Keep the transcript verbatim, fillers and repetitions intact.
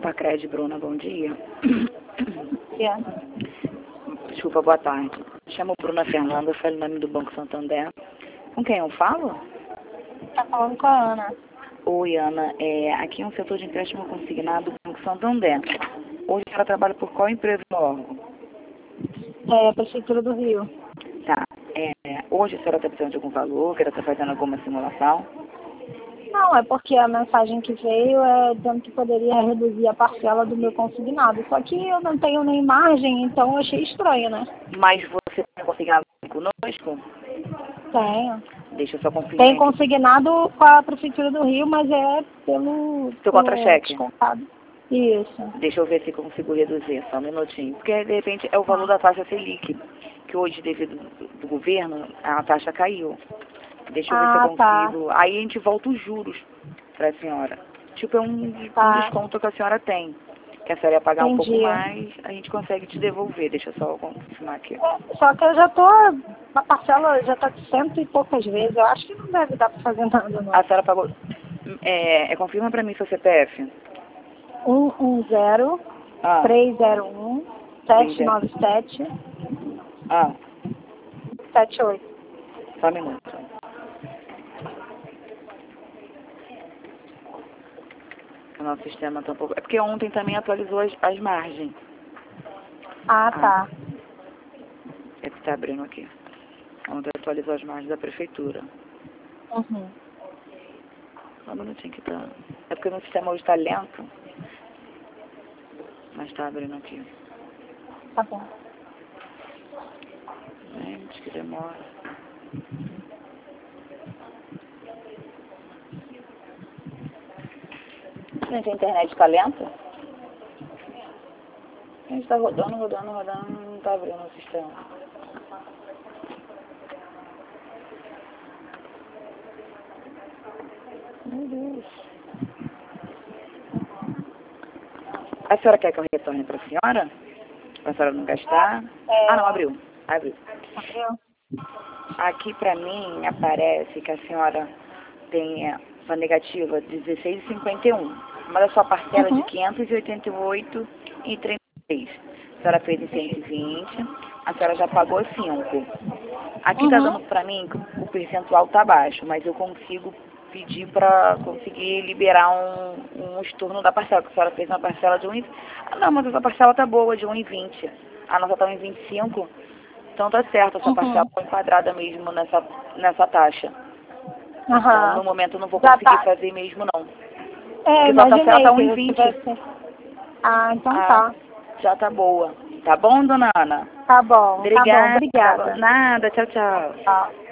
Pacred, Bruna, bom dia. Yeah. Desculpa, boa tarde. Chamo Bruna Fernanda, falo em nome do Banco Santander. Com quem eu falo? Tá falando com a Ana. Oi, Ana. É, aqui é um setor de empréstimo consignado do Banco Santander. Hoje a senhora trabalha por qual empresa no órgão? É a Prefeitura do Rio. Tá. É, hoje a senhora está precisando de algum valor, que ela está fazendo alguma simulação? Não, é porque a mensagem que veio é dizendo que poderia reduzir a parcela do meu consignado. Só que eu não tenho nem margem, então eu achei estranho, né? Mas você tem consignado conosco? Tenho. Deixa eu só conferir. Tem consignado com a Prefeitura do Rio, mas é pelo... Seu pelo contra-cheque? descontado. Isso. Deixa eu ver se consigo reduzir, só um minutinho. Porque, de repente, é o valor da taxa Selic, que hoje, devido do, do governo, a taxa caiu. Deixa eu ver Ah, se eu tá. consigo. Aí a gente volta os juros para a senhora. Tipo, é um, Tá. um desconto que a senhora tem. Que a senhora ia pagar um pouco Entendi. mais, a gente consegue te devolver. Deixa eu só confirmar aqui. É, só que eu já tô... A parcela já tá de cento e poucas vezes. Eu acho que não deve dar pra fazer nada, não. A senhora pagou... É, é, confirma para mim seu C P F. um um zero, Ah, três zero um, sete nove sete, ah, sete oito. só um minuto. O nosso sistema tá um pouco... É porque ontem também atualizou as, as margens. Ah, tá. É que tá abrindo aqui. Ontem atualizou as margens da prefeitura. Uhum. Só um minutinho que tá... É porque o sistema hoje tá lento. Mas tá abrindo aqui. Tá bom. Gente, que demora. Gente, a internet tá lenta? A gente tá rodando, rodando, rodando, não tá abrindo o sistema. Meu Deus. A senhora quer que eu retorne pra senhora? Pra senhora não gastar? É... Ah, não, abriu. Abriu. Abriu? Aqui pra mim aparece que a senhora tem uma negativa de dezesseis vírgula cinquenta e um. Mas a sua parcela é de Uhum. quinhentos e oitenta e oito vírgula trinta e seis. A senhora fez em cento e vinte, a senhora já pagou cinco. Aqui tá dando Uhum. pra mim que o percentual tá baixo, mas eu consigo pedir pra conseguir liberar um, um estorno da parcela, porque a senhora fez uma parcela de um... Ah, não, mas essa parcela tá boa, de um vírgula vinte. A nossa tá um vírgula vinte e cinco. Então tá certo, a sua parcela Uhum. foi enquadrada mesmo nessa, nessa taxa. Então, Aham. no momento eu não vou Já conseguir tá. fazer mesmo, não. É, Porque sua parcela imaginei tá que um eu vírgula vinte. tivesse... Ah, então Ah, tá. já tá boa. Tá bom, dona Ana? Tá bom, tá bom. Obrigada. Obrigada. Nada, tchau, tchau. Tchau.